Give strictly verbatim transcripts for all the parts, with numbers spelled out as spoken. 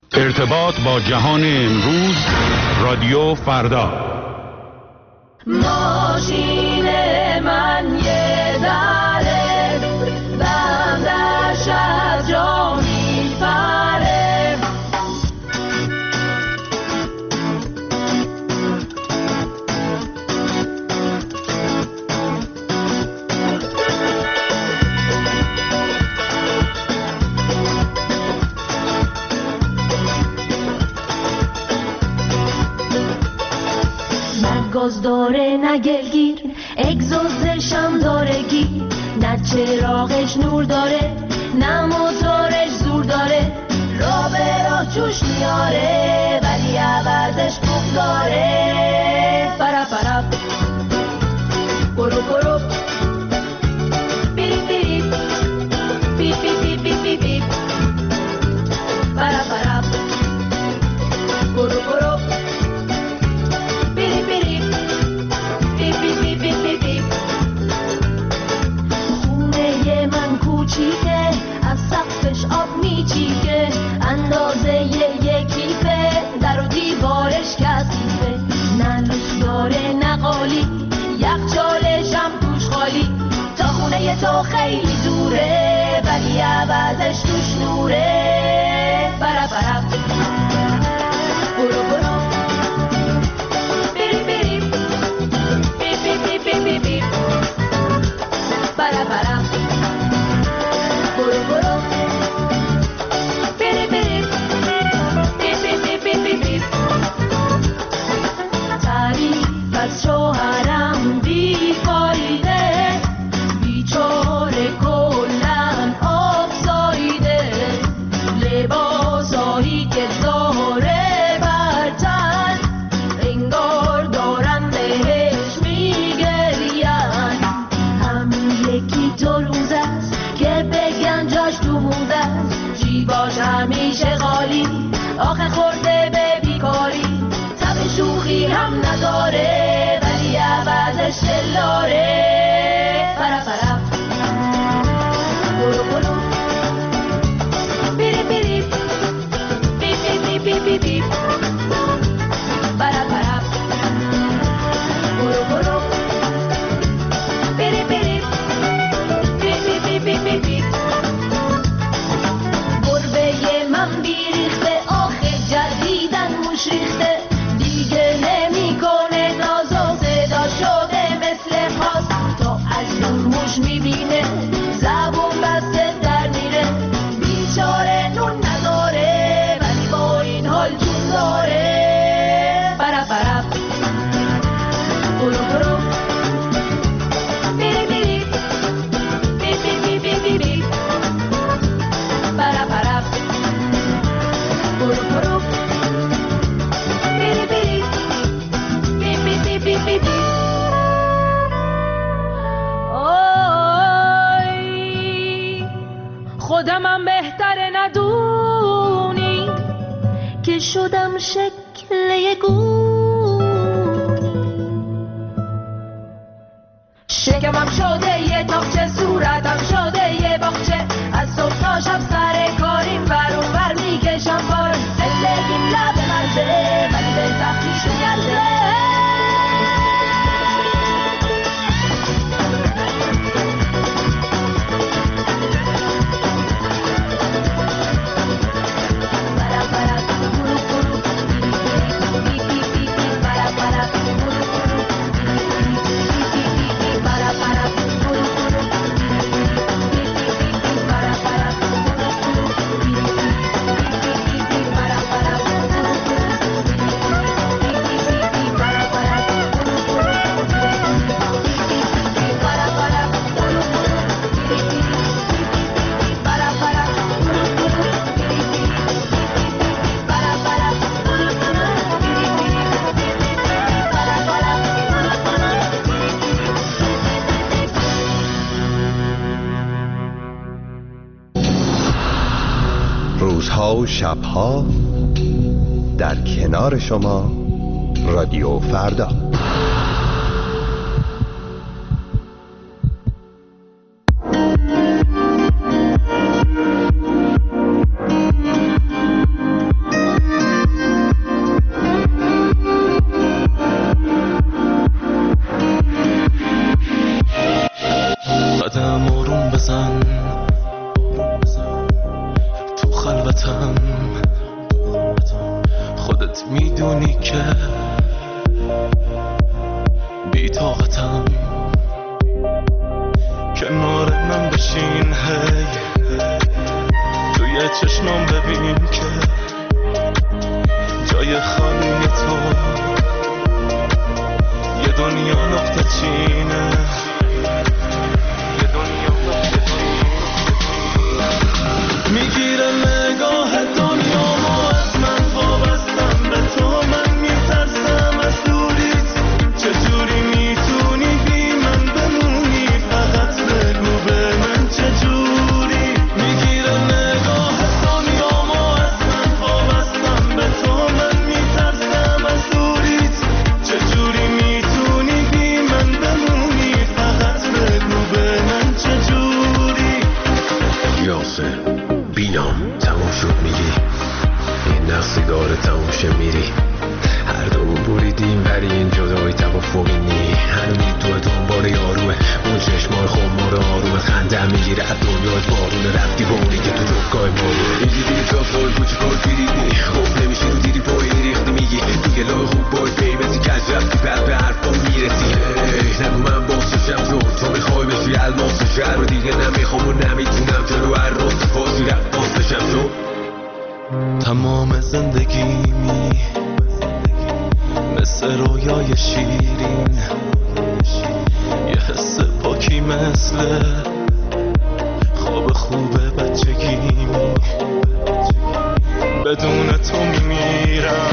ارتباط با جهان امروز، رادیو فردا. ماشین من یه ذره بندش از جا میپره، گاز داره نه گلگیر، اگزوزش هم داره گیر، نه چراغش نور داره نه موتورش زور داره، راه به راه جوش میاره ولی عوضش خوب داره. پرا پرا برو برو بیری بیری بی بی بی بی بی بی پرا پرا برو برو کوچیکه از سقفش آب میچیکه، اندازه یکیفه، در و دیوارش کثیفه، نه لوس داره نه قالی، یخچالش هم توش خالی، تا خونه تو خیلی دوره ولی عوضش توش نوره. برا برا برو برو بیری بیری بی بی بی بی بی بی برا برا برو برو بیری بیری بی بی بی بی بی بی. تعریف از شوهرم بیفایده، بیچاره کلن آب سایده، لباسایی که داره بر تن انگار دارن بهش میگرین، همین یکی دو روز است که بگن جاش تو موزه است، جیباش همیشه خالی، آخه خورده به بیکاری، تب شوخی هم نداره ولی عوضش دلاره. پرا پرا برو برو بیری بیری بی بی بی بی بی بی پرا پرا برو برو بیری بیری بی بی بی بی بی. گربه من بیریخته، آخه جدیدن موش ریخته، دیگه نمیکنه ناز و صدا شده مثل خاص، تا از اون موش میبینه زبون بسته در میره، بیچاره نون نداره ولی با این حال جون داره. پرا پرا برو برو بیری بیری بی بی بی بی بی بی پرا پرا برو برو بیری بیری بی بی بی بی بی بی. آی خودمم بهتره ندونی که شدم شکل یه گونی، شکمم شده یه تاقچه، صورتم شده یه باغچه، از صبح تا شب سر کاریم ور اون ور میکشم بار، زندگیم لب مرزه ولی به سختیش میارزه. روزها و شبها در کنار شما، رادیو فردا. دورتم، خودت میدونی که بی طاقتم. کنار من بشین هی، توی چشمام ببین که جای خالی تو یه دنیا نقطه چینه، یه دنیا نقطه چینه. میگیره نگاه دنیامو از من، وابستم به تو، من میترسم از دوریت. چجوری میتونی بی من بمونی؟ فقط بگو به من چجوری. میگیره نگاه دنیامو از من، وابستم به تو، من میترسم از دوریت. چجوری میتونی بی من بمونی؟ فقط بگو به من چجوری. یاسر بینام تموم شد میگی، این نقصی داره تموم شه میری. هر دومون بریدیم ولی این جدایی توافقی نی. هنوز تو دنبال یاروه، اون چشمای خمار آرومه. خنده میگیره از دنیای بارونه، رفتی با اونی که تو جبگاه مارونه. میگی دیگه تا سال کوچیکار بیریدی، خوب نمیشه رو دیدی پایی ریختی. میگی دیگه لای خوب باید بیمزی کج رفتی، بعد به حرفا میرسی. نگو من باسشم تو، تو میخوای بشی الماس شهر رو. دیگه نمیخوام و نمیتونم جلو هر راست فاسی رفت باسشم تو. تمام زندگیمی مثل رویای شیرین، یه حس پاکی مثل خواب خوب بچگیمی. بدون تو میمیرم،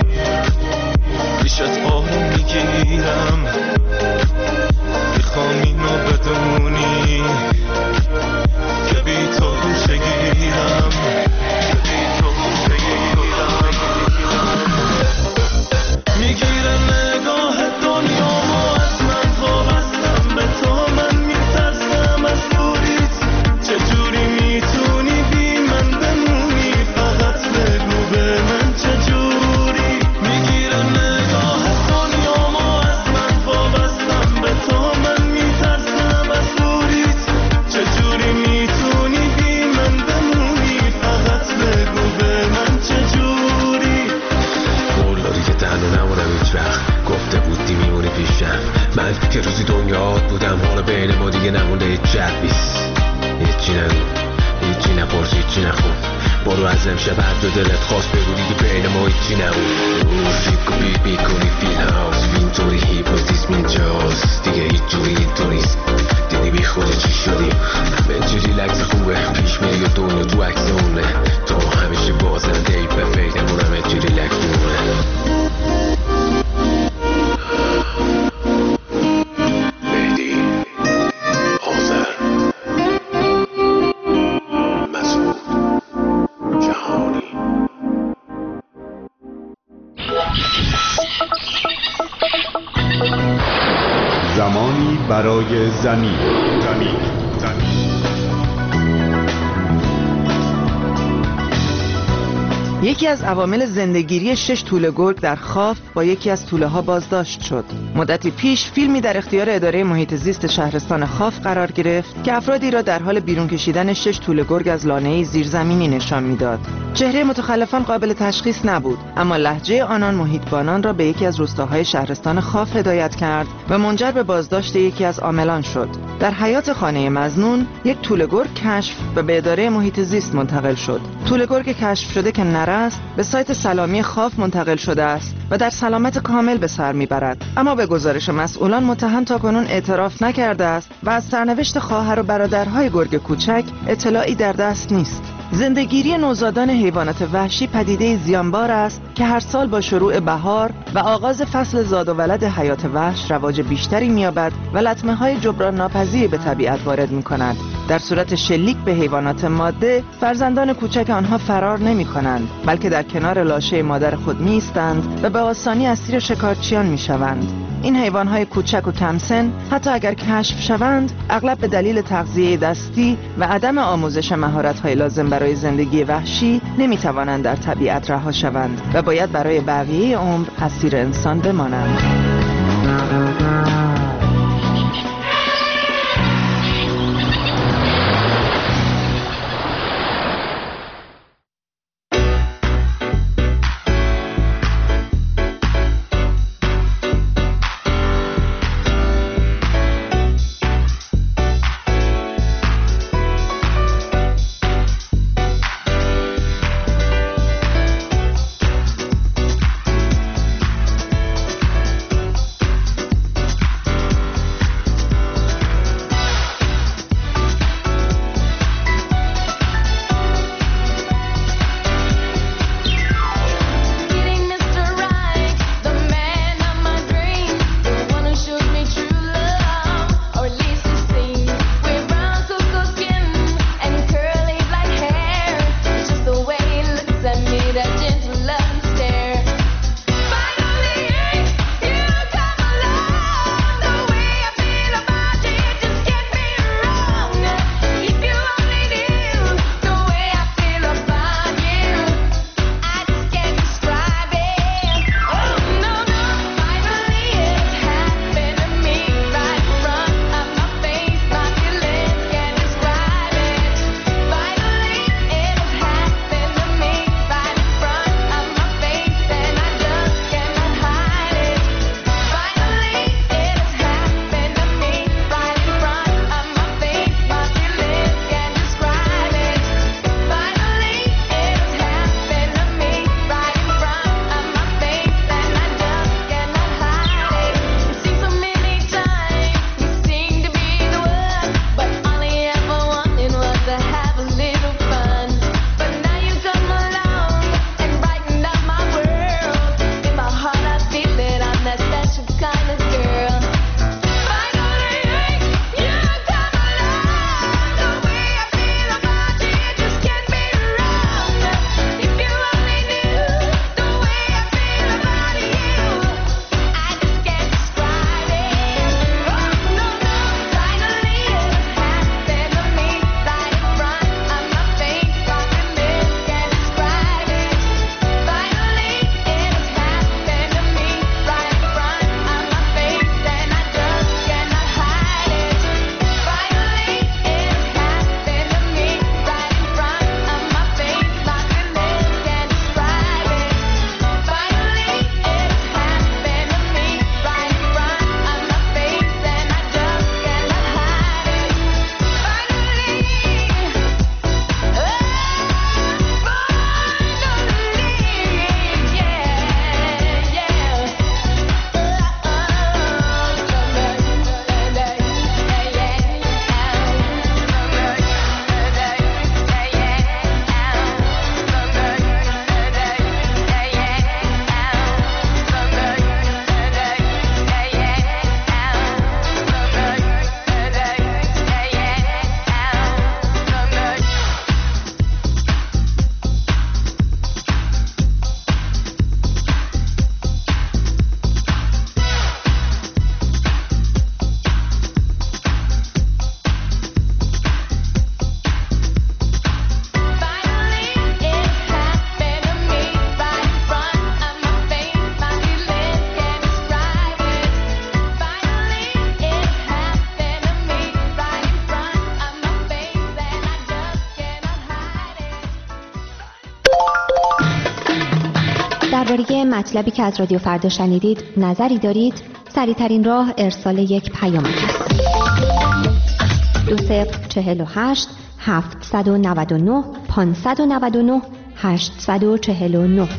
پیشت آروم میگیرم. میخوام اینو بدونی که بی تو گوشه گیرم، که بی تو گوشه گیرم. میگیره نگاه دنیامو از من، وابستم به تو، من میترسم از دوریت. چجوری میتونی بی من بمونی؟ فقط بگو به من چجوری. میگیره نگاه دنیامو از من، وابستم به تو، من میترسم از دوریت. چجوری میتونی بی من بمونی؟ فقط بگو به من چجوری. قول داری که تنها نمونم هیچ وقت، گفته بودی میمونی پیشم. من که روزی دنیات بودم، حالا بین ما دیگه نمونده هیچ جربیست. هیچی نگو، هیچی نپرس، هیچی نخون. برو از امشب هر دو دلت خواست بگو، دیگه بین ما هیچی نمون. فیک و بیت میکنی فیل هاوس، اینطوری هیپنوتیزم اینجاست. دیگه هیچ جوری اینطوریست، دیدی بی خود چی شدی. همه چی ریلکس خوبه، پیش میری و دنیا تو عکس اونه. تو همیشه بازنده ای به فکرمون، همه چی ریلکس مونه. مهدی آذر مسعود جهانی. زمانی برای زمین. زمین. زمین. یکی از عوامل زندگیری شش توله گرگ در خاف با یکی از توله ها بازداشت شد. مدتی پیش فیلمی در اختیار اداره محیط زیست شهرستان خاف قرار گرفت که افرادی را در حال بیرون کشیدن شش توله گرگ از لانه‌ای زیرزمینی نشان میداد. چهره متخلفان قابل تشخیص نبود، اما لهجه آنان محیطبانان را به یکی از روستاهای شهرستان خاف هدایت کرد و منجر به بازداشت یکی از عاملان شد. در حیاط خانه مظنون یک توله گرگ کشف و به اداره محیط زیست منتقل شد. توله گرگ کشف شده که نره است به سایت سلامی خاف منتقل شده است و در سلامت کامل به سر میبرد، اما به گزارش مسئولان متهم تاکنون اعتراف نکرده است و از سرنوشت خواهر و برادرهای گرگ کوچک اطلاعی در دست نیست. زندگیری نوزادان حیوانات وحشی پدیده زیانبار است که هر سال با شروع بهار و آغاز فصل زاد و ولد حیات وحش رواج بیشتری می‌یابد و لطمه‌های جبران ناپذیری به طبیعت وارد می‌کند. در صورت شلیک به حیوانات ماده، فرزندان کوچک آنها فرار نمی‌کنند، بلکه در کنار لاشه مادر خود می‌ایستند و به آسانی اسیر شکارچیان می‌شوند. این حیوان‌های کوچک و کم سن حتی اگر کشف شوند، اغلب به دلیل تغذیه دستی و عدم آموزش مهارت‌های لازم برای زندگی وحشی نمی‌توانند در طبیعت رها شوند و باید برای بقیه عمر اسیر انسان بمانند. درباره مطلبی که از رادیو فردا شنیدید نظری دارید؟ سریع‌ترین راه ارسال یک پیام است. دو صفر چهل و هشت هفتصد و نود و نه پانصد و نود و نه هشتصد و چهل و نه.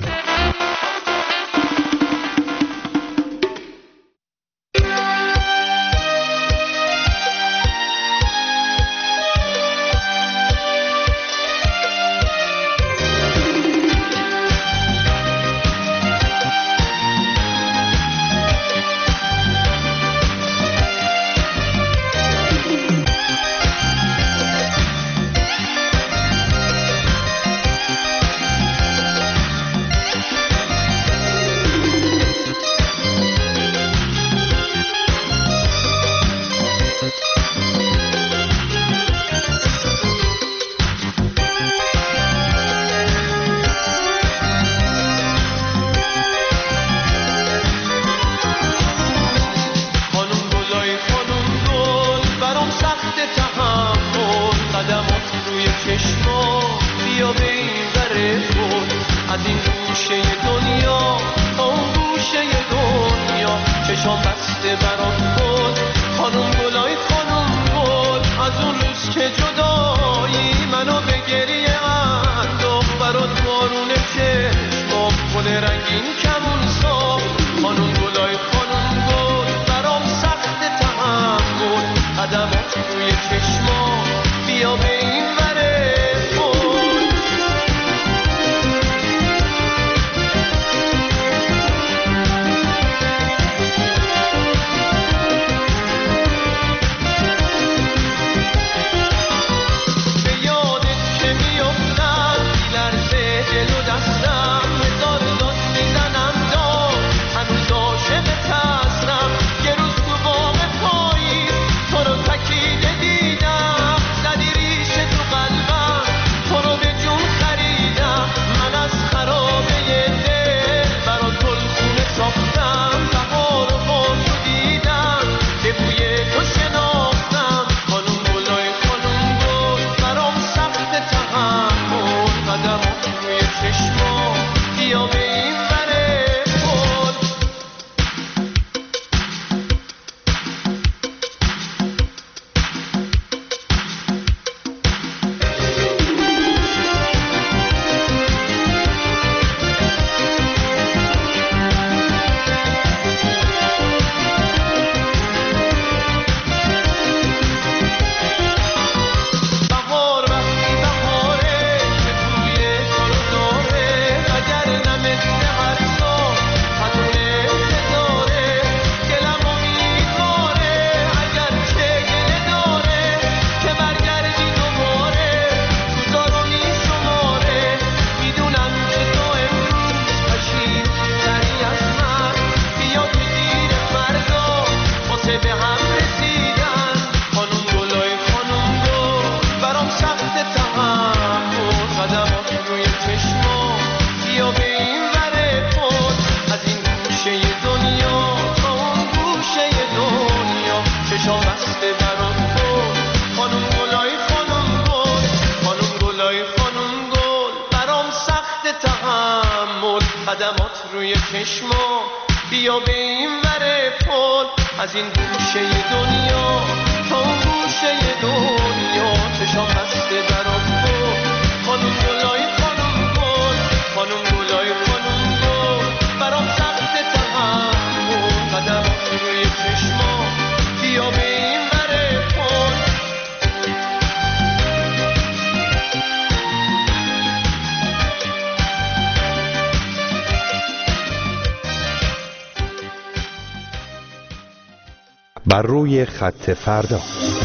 بر روی خط فردا.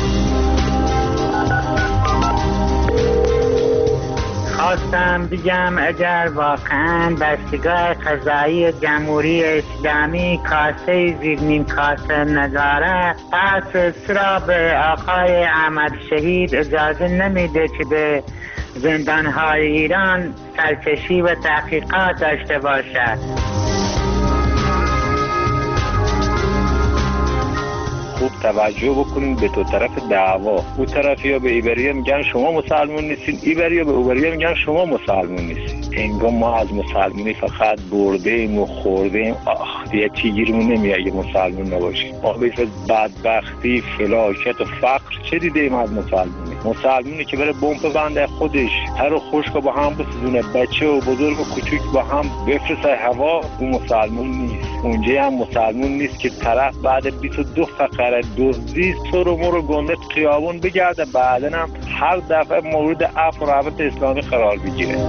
خواستم بگم اگر واقعا دستگاه قضایی جمهوری اسلامی کاسه زیر نیم کاسه نداره، پس چرا به آقای احمد شهید اجازه نمیده که به زندانهای ایران سرکشی و تحقیقات داشته باشد؟ خوب توجه بکنین به تو طرف دعوا. اون طرفیا به ایبریا میگن شما مسلمون نیستین، ایبریا به اوبریا میگن شما مسلمون نیستین. انگار ما از مسلمونی فقط برده ایم و خورده ایم. آخ دیگه چی گیرمون نمیاد اگه مسلمون نباشیم. ما بیش از بدبختی، فلاکت و فقر چه دیده ایم از مسلمونی؟ مسلمونی که بره بمب بنده خودش هر و خشک با هم بسیزونه، بچه و بزرگ و کوچیک با هم بفرسته هوا، اون مسلمون نیست. اونجا هم مسلمون نیست که طرف بعد بیست و دو فقره دزدی سر و مر و گنده خیابون بگرده، بعدن هم هر دفعه مورد عفو و رحمت اسلامی قرار بگیره.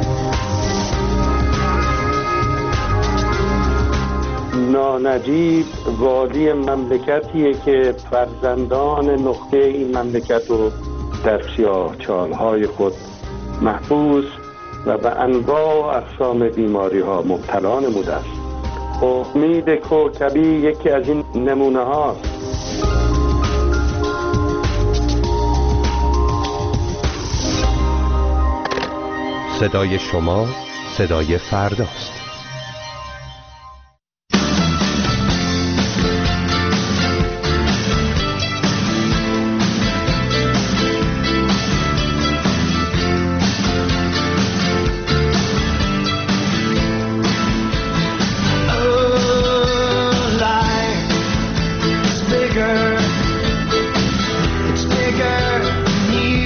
نانجیب والی مملکتیه که فرزندان نخبه این مملکت رو در سیاهچال‌های خود محبوس و به انواع و اقسام بیماری ها مبتلا نموده است. امید کوکبی یکی از این نمونه هاست. صدای شما صدای فرداست.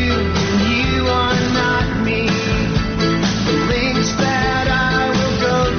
Things that I will go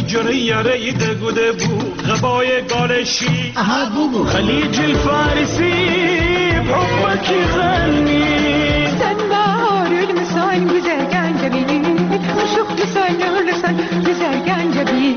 جره یاره دگوده بو غبای گالشی خلیج الفارسی بحبك يغني سنبار المسان güzel جبيني وشوف لسان لسان güzel جبيني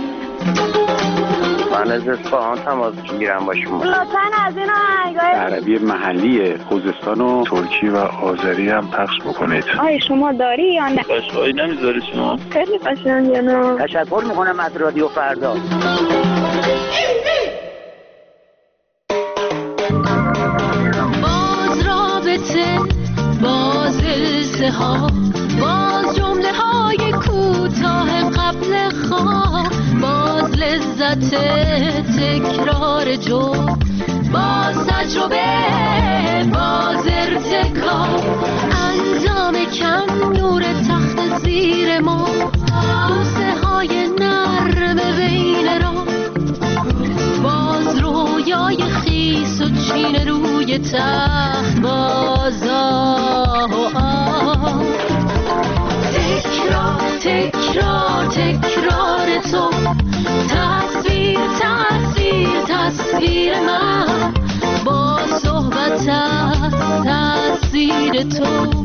من از اصفهان تماس میگیرم با شما. لطفاً از این آهنگای عربی محلی خوزستان و ترکی و آذری هم پخش بکنید. آیا شما داری یا نه؟ قشقایی نمیذاری شما؟ خیلی قشنگه نه؟ تشکر میکنم از رادیو فردا. باز رابطه، باز التهاب، باز جمله های کوتاه قبل خواب، باز لذت تکرار جو، باز تجربه، باز ارتکاب، انجام کم نور تخت زیر ما، بوسه های نرم بین را، باز رویای خیس و چین روی تخت، باز آه و آه، تکرار تکرار تکرار تو، تصویر تصویر تصویر من، با صحبت از تصویر تو.